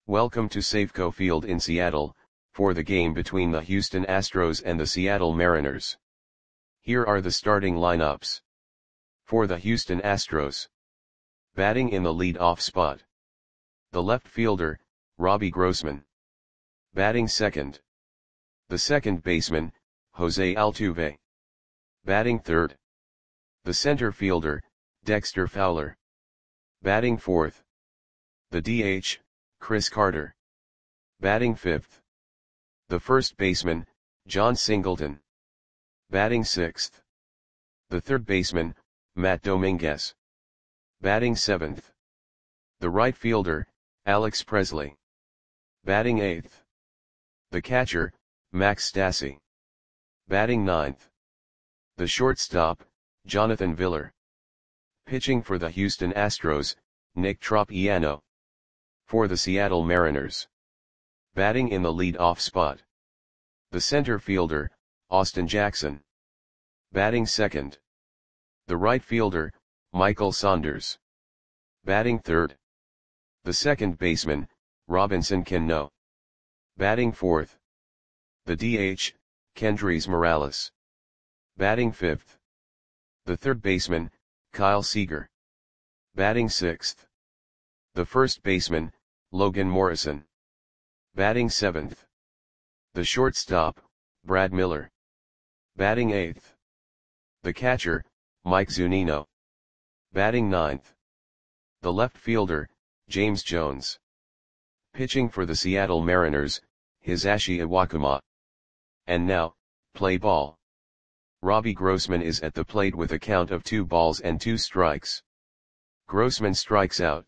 Welcome to Safeco Field in Seattle, for the game between the Houston Astros and the Seattle Mariners. Here are the starting lineups. For the Houston Astros. Batting in the lead-off spot. The left fielder, Robbie Grossman. Batting second. The second baseman, Jose Altuve. Batting third. The center fielder, Dexter Fowler. Batting fourth. The DH, Chris Carter. Batting fifth. The first baseman, Jon Singleton. Batting sixth. The third baseman, Matt Dominguez. Batting seventh. The right fielder, Alex Presley. Batting eighth. The catcher, Max Stassi. Batting ninth. The shortstop, Jonathan Villar. Pitching for the Houston Astros, Nick Tropiano. For the Seattle Mariners. Batting in the lead-off spot. The center fielder, Austin Jackson. Batting second. The right fielder, Michael Saunders. Batting third. The second baseman, Robinson Cano. Batting fourth. The DH, Kendrys Morales. Batting fifth. The third baseman, Kyle Seager. Batting sixth. The first baseman, Logan Morrison. Batting seventh. The shortstop, Brad Miller. Batting eighth. The catcher, Mike Zunino. Batting ninth. The left fielder, James Jones. Pitching for the Seattle Mariners, Hisashi Iwakuma. And now, play ball. Robbie Grossman is at the plate with a count of 2 balls and 2 strikes. Grossman strikes out.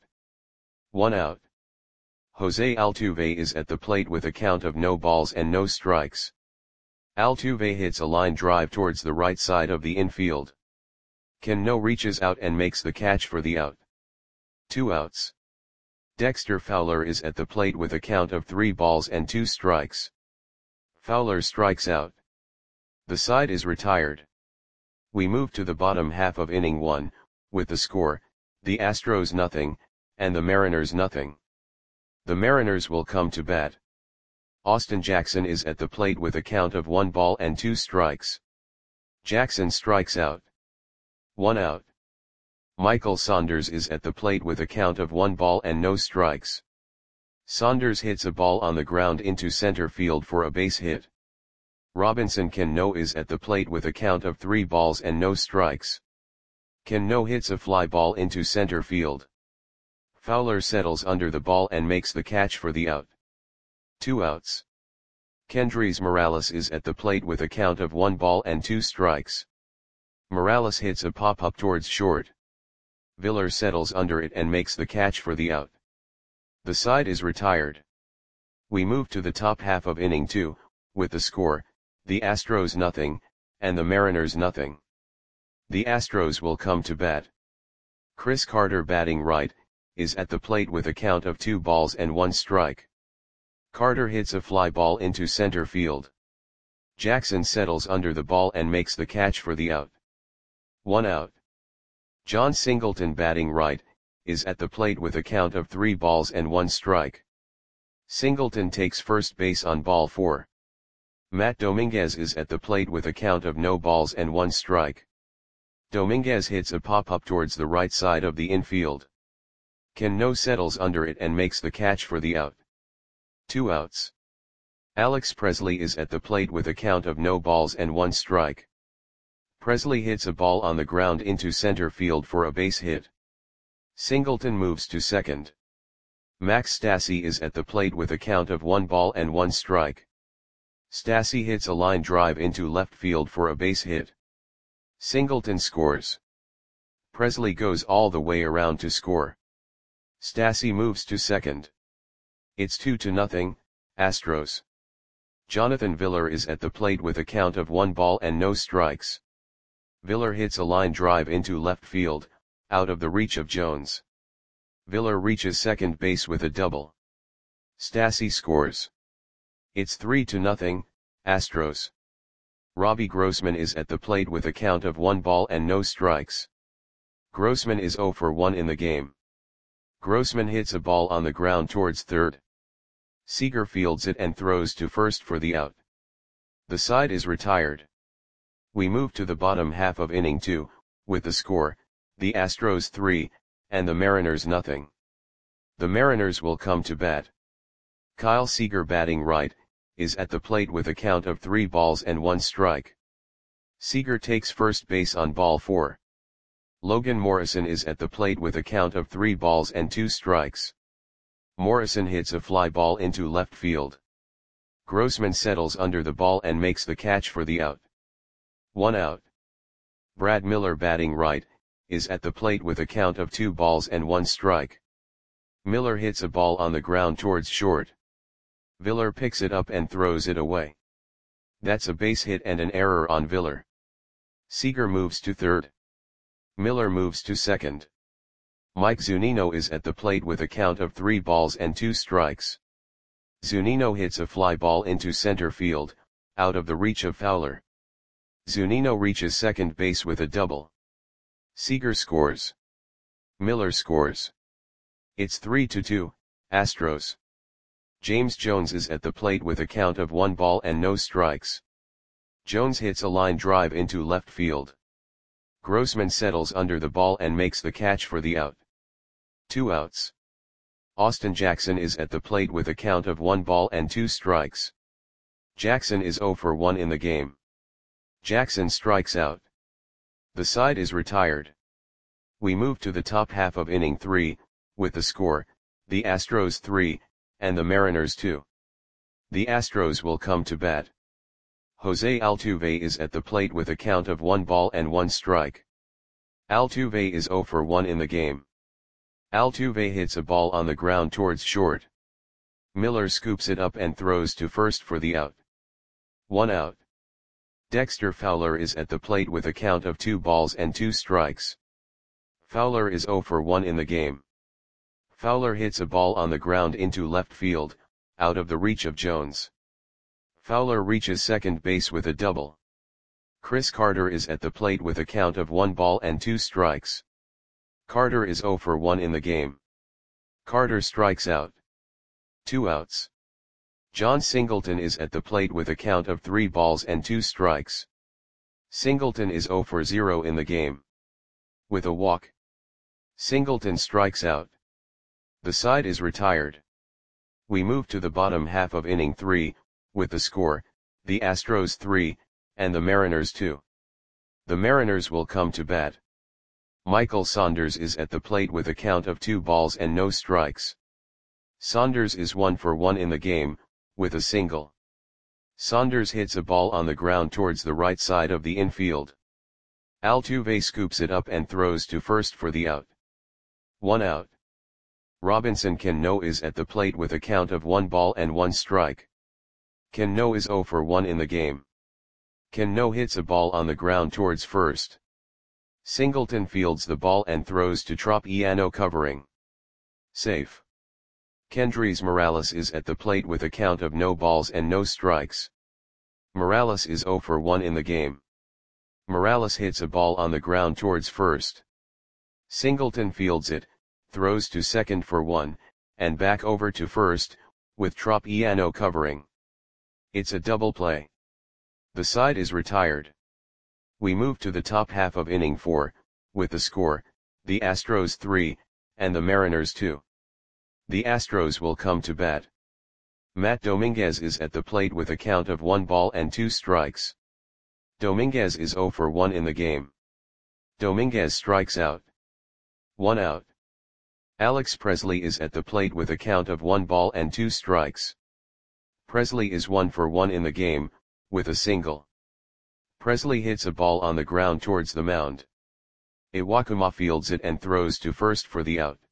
1 out. Jose Altuve is at the plate with a count of no balls and no strikes. Altuve hits a line drive towards the right side of the infield. Cano reaches out and makes the catch for the out. 2 outs. Dexter Fowler is at the plate with a count of 3 balls and 2 strikes. Fowler strikes out. The side is retired. We move to the bottom half of inning 1, with the score, the Astros nothing, and the Mariners nothing. The Mariners will come to bat. Austin Jackson is at the plate with a count of 1 ball and 2 strikes. Jackson strikes out. 1 out. Michael Saunders is at the plate with a count of 1 ball and no strikes. Saunders hits a ball on the ground into center field for a base hit. Robinson Cano is at the plate with a count of 3 balls and no strikes. Cano hits a fly ball into center field. Fowler settles under the ball and makes the catch for the out. 2 outs. Kendrys Morales is at the plate with a count of 1 ball and 2 strikes. Morales hits a pop-up towards short. Villar settles under it and makes the catch for the out. The side is retired. We move to the top half of inning 2, with the score, the Astros nothing, and the Mariners nothing. The Astros will come to bat. Chris Carter batting right, is at the plate with a count of 2 balls and 1 strike. Carter hits a fly ball into center field. Jackson settles under the ball and makes the catch for the out. 1 out. Jon Singleton batting right, is at the plate with a count of 3 balls and 1 strike. Singleton takes first base on ball 4. Matt Dominguez is at the plate with a count of no balls and 1 strike. Dominguez hits a pop-up towards the right side of the infield. Cano settles under it and makes the catch for the out. 2 outs. Alex Presley is at the plate with a count of no balls and 1 strike. Presley hits a ball on the ground into center field for a base hit. Singleton moves to second. Max Stassi is at the plate with a count of 1 ball and 1 strike. Stassi hits a line drive into left field for a base hit. Singleton scores. Presley goes all the way around to score. Stassi moves to second. It's 2-0, Astros. Jonathan Villar is at the plate with a count of 1 ball and no strikes. Villar hits a line drive into left field, out of the reach of Jones. Villar reaches second base with a double. Stassi scores. It's 3-0, Astros. Robbie Grossman is at the plate with a count of 1 ball and no strikes. Grossman is 0 for 1 in the game. Grossman hits a ball on the ground towards third. Seager fields it and throws to first for the out. The side is retired. We move to the bottom half of inning 2, with the score, the Astros 3, and the Mariners nothing. The Mariners will come to bat. Kyle Seager, batting right, is at the plate with a count of 3 balls and 1 strike. Seager takes first base on ball 4. Logan Morrison is at the plate with a count of 3 balls and 2 strikes. Morrison hits a fly ball into left field. Grossman settles under the ball and makes the catch for the out. 1 out. Brad Miller, batting right, is at the plate with a count of 2 balls and 1 strike. Miller hits a ball on the ground towards short. Viller picks it up and throws it away. That's a base hit and an error on Viller. Seager moves to third. Miller moves to second. Mike Zunino is at the plate with a count of 3 balls and 2 strikes. Zunino hits a fly ball into center field, out of the reach of Fowler. Zunino reaches second base with a double. Seager scores. Miller scores. It's 3-2, Astros. James Jones is at the plate with a count of 1 ball and no strikes. Jones hits a line drive into left field. Grossman settles under the ball and makes the catch for the out. 2 outs. Austin Jackson is at the plate with a count of 1 ball and 2 strikes. Jackson is 0 for 1 in the game. Jackson strikes out. The side is retired. We move to the top half of inning 3, with the score, the Astros 3, and the Mariners 2. The Astros will come to bat. Jose Altuve is at the plate with a count of 1 ball and 1 strike. Altuve is 0 for 1 in the game. Altuve hits a ball on the ground towards short. Miller scoops it up and throws to first for the out. 1 out. Dexter Fowler is at the plate with a count of 2 balls and 2 strikes. Fowler is 0 for 1 in the game. Fowler hits a ball on the ground into left field, out of the reach of Jones. Fowler reaches second base with a double. Chris Carter is at the plate with a count of 1 ball and 2 strikes. Carter is 0 for 1 in the game. Carter strikes out. 2 outs. John Singleton is at the plate with a count of 3 balls and 2 strikes. Singleton is 0 for 0 in the game. With a walk, Singleton strikes out. The side is retired. We move to the bottom half of inning 3, with the score, the Astros 3, and the Mariners 2. The Mariners will come to bat. Michael Saunders is at the plate with a count of 2 balls and no strikes. Saunders is 1 for 1 in the game, with a single. Saunders hits a ball on the ground towards the right side of the infield. Altuve scoops it up and throws to first for the out. 1 out. Robinson Cano is at the plate with a count of 1 ball and 1 strike. Cano is 0 for 1 in the game. Cano hits a ball on the ground towards first. Singleton fields the ball and throws to Tropiano, covering. Safe. Kendrys Morales is at the plate with a count of no balls and no strikes. Morales is 0 for 1 in the game. Morales hits a ball on the ground towards first. Singleton fields it, throws to second for 1, and back over to first, with Tropiano covering. It's a double play. The side is retired. We move to the top half of inning 4, with the score, the Astros 3, and the Mariners 2. The Astros will come to bat. Matt Dominguez is at the plate with a count of 1 ball and 2 strikes. Dominguez is 0 for 1 in the game. Dominguez strikes out. 1 out. Alex Presley is at the plate with a count of 1 ball and 2 strikes. Presley is 1 for 1 in the game, with a single. Presley hits a ball on the ground towards the mound. Iwakuma fields it and throws to first for the out.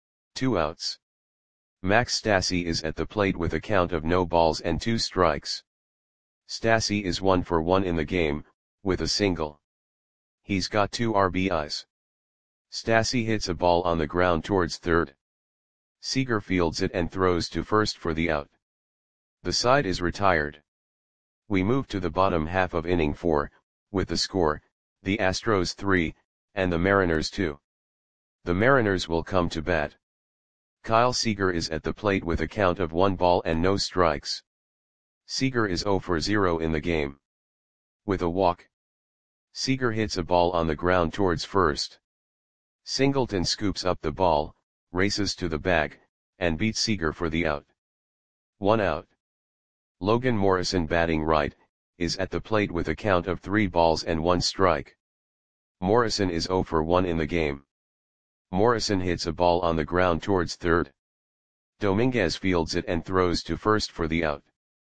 2 outs. Max Stassi is at the plate with a count of no balls and 2 strikes. Stassi is 1 for 1 in the game, with a single. He's got 2 RBIs. Stassi hits a ball on the ground towards third. Seager fields it and throws to first for the out. The side is retired. We move to the bottom half of inning 4, with the score, the Astros 3, and the Mariners 2. The Mariners will come to bat. Kyle Seager is at the plate with a count of 1 ball and no strikes. Seager is 0 for 0 in the game. With a walk, Seager hits a ball on the ground towards first. Singleton scoops up the ball, races to the bag, and beats Seager for the out. 1 out. Logan Morrison, batting right, is at the plate with a count of 3 balls and 1 strike. Morrison is 0 for 1 in the game. Morrison hits a ball on the ground towards third. Dominguez fields it and throws to first for the out.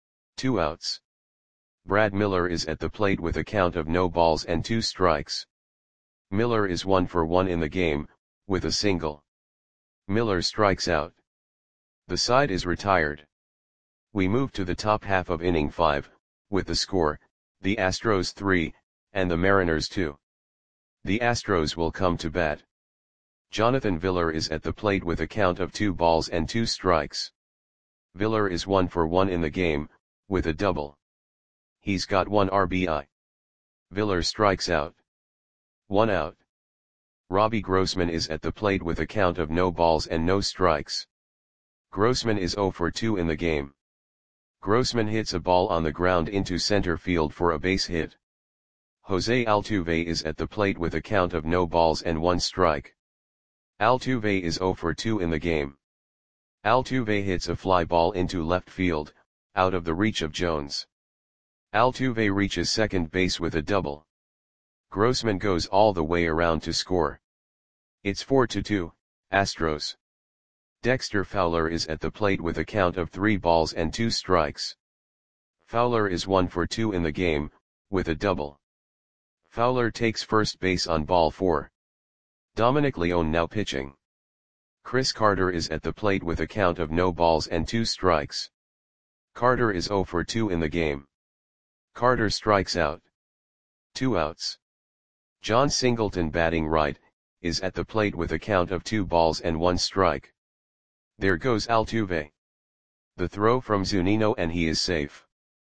2 outs. Brad Miller is at the plate with a count of no balls and 2 strikes. Miller is 1 for 1 in the game, with a single. Miller strikes out. The side is retired. We move to the top half of inning 5, with the score, the Astros 3, and the Mariners 2. The Astros will come to bat. Jonathan Villar is at the plate with a count of 2 balls and 2 strikes. Villar is 1 for 1 in the game, with a double. He's got 1 RBI. Villar strikes out. 1 out. Robbie Grossman is at the plate with a count of no balls and no strikes. Grossman is 0 for 2 in the game. Grossman hits a ball on the ground into center field for a base hit. Jose Altuve is at the plate with a count of no balls and 1 strike. Altuve is 0 for 2 in the game. Altuve hits a fly ball into left field, out of the reach of Jones. Altuve reaches second base with a double. Grossman goes all the way around to score. It's 4-2, Astros. Dexter Fowler is at the plate with a count of 3 balls and 2 strikes. Fowler is 1 for 2 in the game, with a double. Fowler takes first base on ball 4. Dominic Leone now pitching. Chris Carter is at the plate with a count of no balls and 2 strikes. Carter is 0 for 2 in the game. Carter strikes out. 2 outs. John Singleton, batting right, is at the plate with a count of 2 balls and 1 strike. There goes Altuve. The throw from Zunino and he is safe.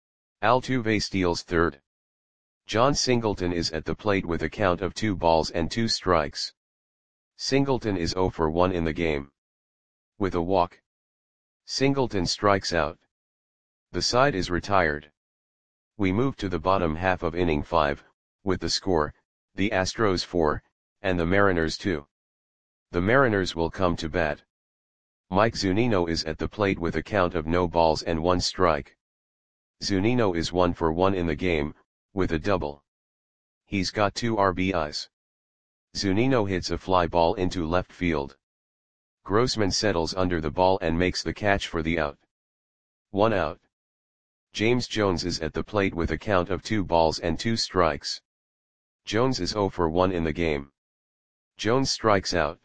Altuve steals third. John Singleton is at the plate with a count of 2 balls and 2 strikes. Singleton is 0 for 1 in the game. With a walk, Singleton strikes out. The side is retired. We move to the bottom half of inning 5, with the score, the Astros 4, and the Mariners 2. The Mariners will come to bat. Mike Zunino is at the plate with a count of no balls and 1 strike. Zunino is 1 for 1 in the game, with a double. He's got 2 RBIs. Zunino hits a fly ball into left field. Grossman settles under the ball and makes the catch for the out. 1 out. James Jones is at the plate with a count of 2 balls and 2 strikes. Jones is 0 for 1 in the game. Jones strikes out.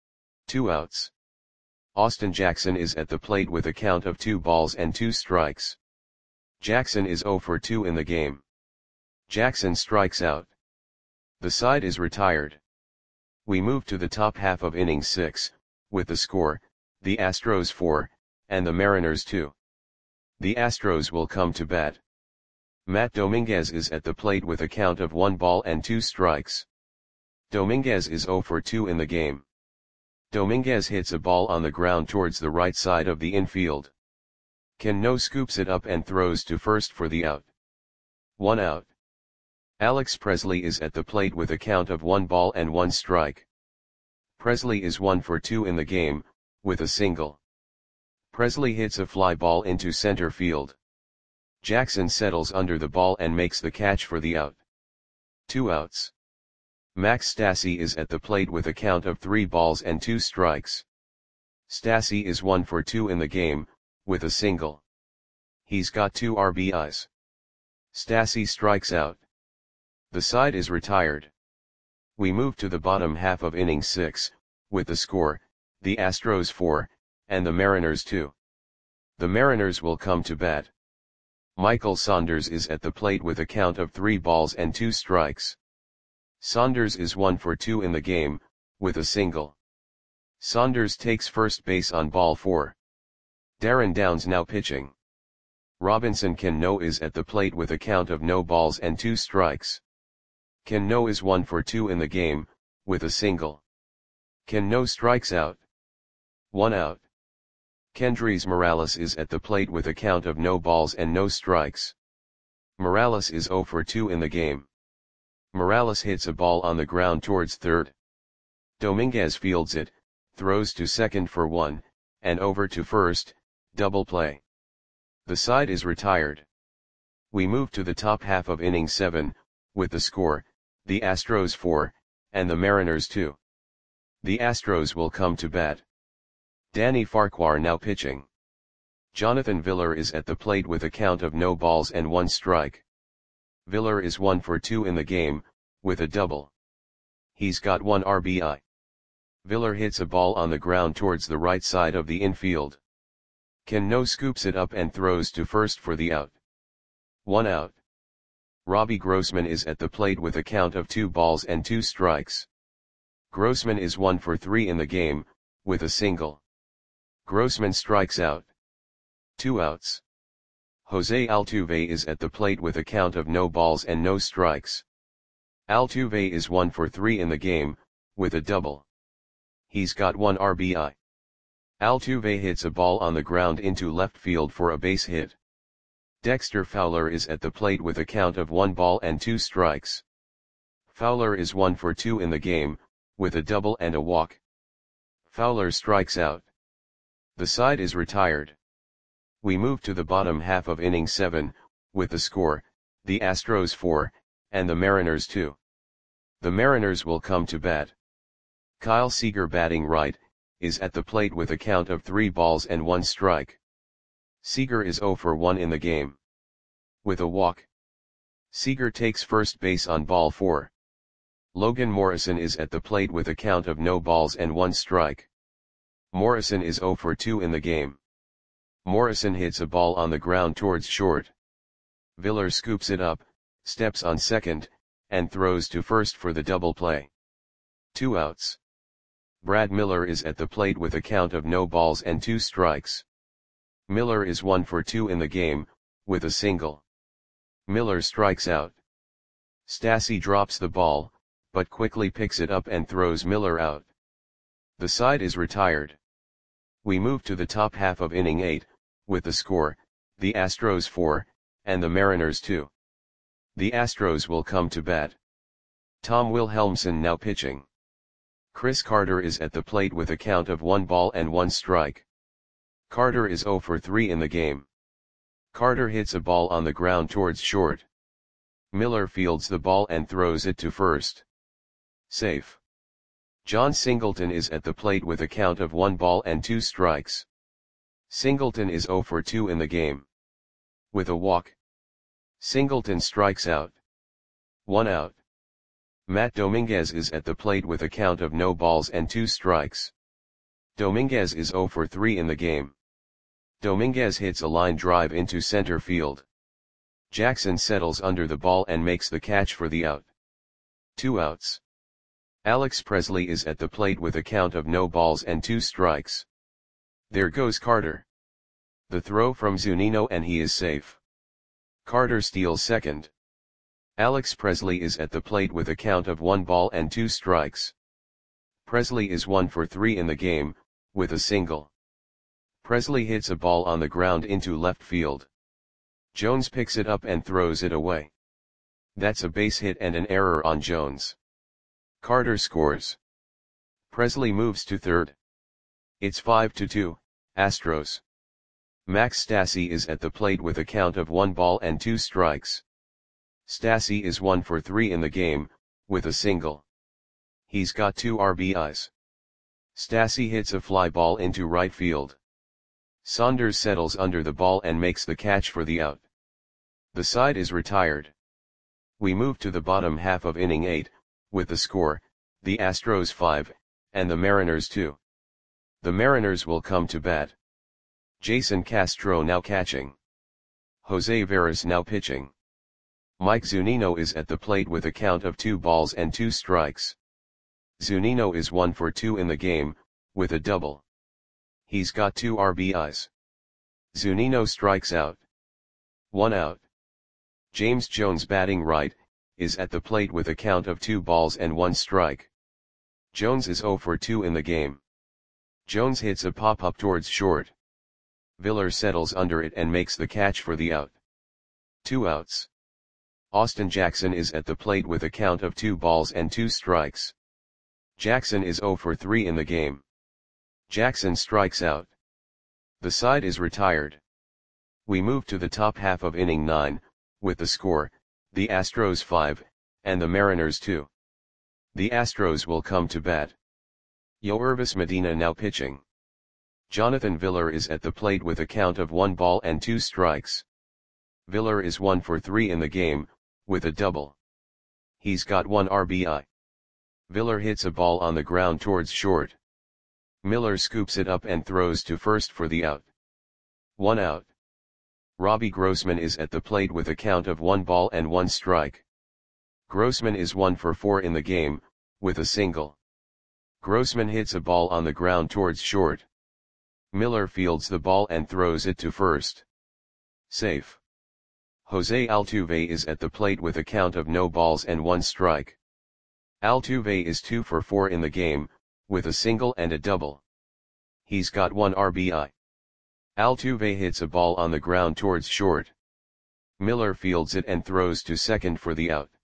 2 outs. Austin Jackson is at the plate with a count of 2 balls and 2 strikes. Jackson is 0 for 2 in the game. Jackson strikes out. The side is retired. We move to the top half of inning 6, with the score, the Astros 4, and the Mariners 2. The Astros will come to bat. Matt Dominguez is at the plate with a count of 1 ball and 2 strikes. Dominguez is 0 for 2 in the game. Dominguez hits a ball on the ground towards the right side of the infield. Cano scoops it up and throws to first for the out. 1 out. Alex Presley is at the plate with a count of 1 ball and 1 strike. Presley is 1 for 2 in the game, with a single. Presley hits a fly ball into center field. Jackson settles under the ball and makes the catch for the out. 2 outs. Max Stassi is at the plate with a count of 3 balls and 2 strikes. Stassi is 1 for 2 in the game, with a single. He's got 2 RBIs. Stassi strikes out. The side is retired. We move to the bottom half of inning 6, with the score, the Astros 4, and the Mariners 2. The Mariners will come to bat. Michael Saunders is at the plate with a count of 3 balls and 2 strikes. Saunders is 1 for 2 in the game, with a single. Saunders takes first base on ball 4. Darren Downs now pitching. Robinson Cano is at the plate with a count of no balls and 2 strikes. Cano is 1 for 2 in the game, with a single. Cano strikes out. 1 out. Kendrys Morales is at the plate with a count of no balls and no strikes. Morales is 0 for 2 in the game. Morales hits a ball on the ground towards third. Dominguez fields it, throws to second for 1, and over to first, double play. The side is retired. We move to the top half of inning 7, with the score, the Astros 4, and the Mariners 2. The Astros will come to bat. Danny Farquhar now pitching. Jonathan Villar is at the plate with a count of no balls and 1 strike. Villar is 1 for 2 in the game, with a double. He's got 1 RBI. Villar hits a ball on the ground towards the right side of the infield. Cano scoops it up and throws to first for the out. 1 out. Robbie Grossman is at the plate with a count of 2 balls and 2 strikes. Grossman is 1 for 3 in the game, with a single. Grossman strikes out. 2 outs. Jose Altuve is at the plate with a count of no balls and no strikes. Altuve is 1 for 3 in the game, with a double. He's got 1 RBI. Altuve hits a ball on the ground into left field for a base hit. Dexter Fowler is at the plate with a count of 1 ball and 2 strikes. Fowler is 1 for 2 in the game, with a double and a walk. Fowler strikes out. The side is retired. We move to the bottom half of inning 7, with the score, the Astros 4, and the Mariners 2. The Mariners will come to bat. Kyle Seager batting right, is at the plate with a count of 3 balls and 1 strike. Seager is 0 for 1 in the game. With a walk. Seager takes first base on ball 4. Logan Morrison is at the plate with a count of no balls and 1 strike. Morrison is 0 for 2 in the game. Morrison hits a ball on the ground towards short. Villar scoops it up, steps on second, and throws to first for the double play. 2 outs. Brad Miller is at the plate with a count of no balls and 2 strikes. Miller is 1 for 2 in the game, with a single. Miller strikes out. Stassi drops the ball, but quickly picks it up and throws Miller out. The side is retired. We move to the top half of inning 8, with the score, the Astros 4, and the Mariners 2. The Astros will come to bat. Tom Wilhelmsen now pitching. Chris Carter is at the plate with a count of 1 ball and 1 strike. Carter is 0 for 3 in the game. Carter hits a ball on the ground towards short. Miller fields the ball and throws it to first. Safe. John Singleton is at the plate with a count of 1 ball and 2 strikes. Singleton is 0 for 2 in the game. With a walk. Singleton strikes out. 1 out. Matt Dominguez is at the plate with a count of no balls and 2 strikes. Dominguez is 0 for 3 in the game. Dominguez hits a line drive into center field. Jackson settles under the ball and makes the catch for the out. 2 outs. Alex Presley is at the plate with a count of no balls and 2 strikes. There goes Carter. The throw from Zunino and he is safe. Carter steals second. Alex Presley is at the plate with a count of 1 ball and 2 strikes. Presley is 1 for 3 in the game, with a single. Presley hits a ball on the ground into left field. Jones picks it up and throws it away. That's a base hit and an error on Jones. Carter scores. Presley moves to third. It's 5-2, Astros. Max Stassi is at the plate with a count of 1 ball and 2 strikes. Stassi is 1 for 3 in the game, with a single. He's got 2 RBIs. Stassi hits a fly ball into right field. Saunders settles under the ball and makes the catch for the out. The side is retired. We move to the bottom half of inning 8, with the score, the Astros 5, and the Mariners 2. The Mariners will come to bat. Jason Castro now catching. Jose Veras now pitching. Mike Zunino is at the plate with a count of 2 balls and 2 strikes. Zunino is 1 for 2 in the game, with a double. He's got 2 RBIs. Zunino strikes out. 1 out. James Jones batting right, is at the plate with a count of 2 balls and 1 strike. Jones is 0 for 2 in the game. Jones hits a pop-up towards short. Viller settles under it and makes the catch for the out. 2 outs. Austin Jackson is at the plate with a count of 2 balls and 2 strikes. Jackson is 0 for 3 in the game. Jackson strikes out. The side is retired. We move to the top half of inning 9, with the score, the Astros 5, and the Mariners 2. The Astros will come to bat. Yoervis Medina now pitching. Jonathan Viller is at the plate with a count of 1 ball and 2 strikes. Viller is 1 for 3 in the game, with a double. He's got 1 RBI. Viller hits a ball on the ground towards short. Miller scoops it up and throws to first for the out. 1 out. Robbie Grossman is at the plate with a count of 1 ball and 1 strike. Grossman is 1 for 4 in the game, with a single. Grossman hits a ball on the ground towards short. Miller fields the ball and throws it to first. Safe. Jose Altuve is at the plate with a count of no balls and 1 strike. Altuve is 2 for 4 in the game, with a single and a double. He's got 1 RBI. Altuve hits a ball on the ground towards short. Miller fields it and throws to second for the out.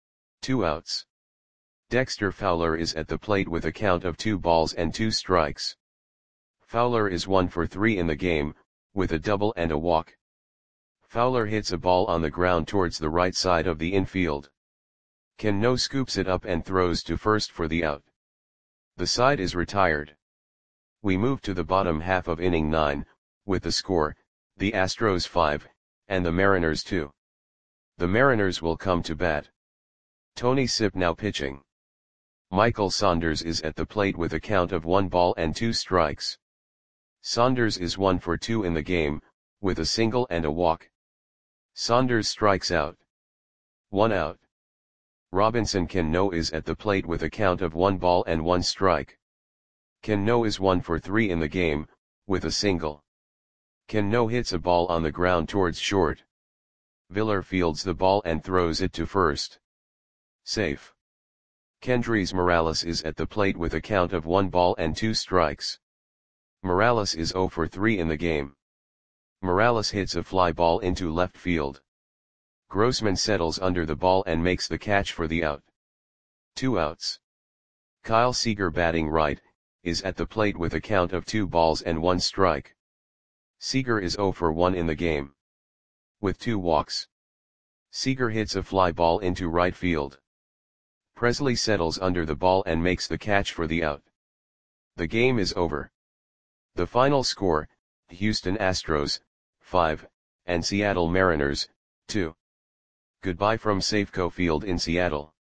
2 outs. Dexter Fowler is at the plate with a count of 2 balls and 2 strikes. Fowler is 1 for 3 in the game, with a double and a walk. Fowler hits a ball on the ground towards the right side of the infield. Cano scoops it up and throws to first for the out. The side is retired. We move to the bottom half of inning 9, with the score, the Astros 5, and the Mariners 2. The Mariners will come to bat. Tony Sipp now pitching. Michael Saunders is at the plate with a count of 1 ball and 2 strikes. Saunders is 1 for 2 in the game, with a single and a walk. Saunders strikes out. 1 out. Robinson Cano is at the plate with a count of 1 ball and 1 strike. Cano is 1 for 3 in the game, with a single. Cano hits a ball on the ground towards short. Viller fields the ball and throws it to first. Safe. Kendrys Morales is at the plate with a count of 1 ball and 2 strikes. Morales is 0 for 3 in the game. Morales hits a fly ball into left field. Grossman settles under the ball and makes the catch for the out. 2 outs. Kyle Seager batting right, is at the plate with a count of 2 balls and 1 strike. Seager is 0 for 1 in the game. With 2 walks. Seager hits a fly ball into right field. Presley settles under the ball and makes the catch for the out. The game is over. The final score, Houston Astros, 5, and Seattle Mariners, 2. Goodbye from Safeco Field in Seattle.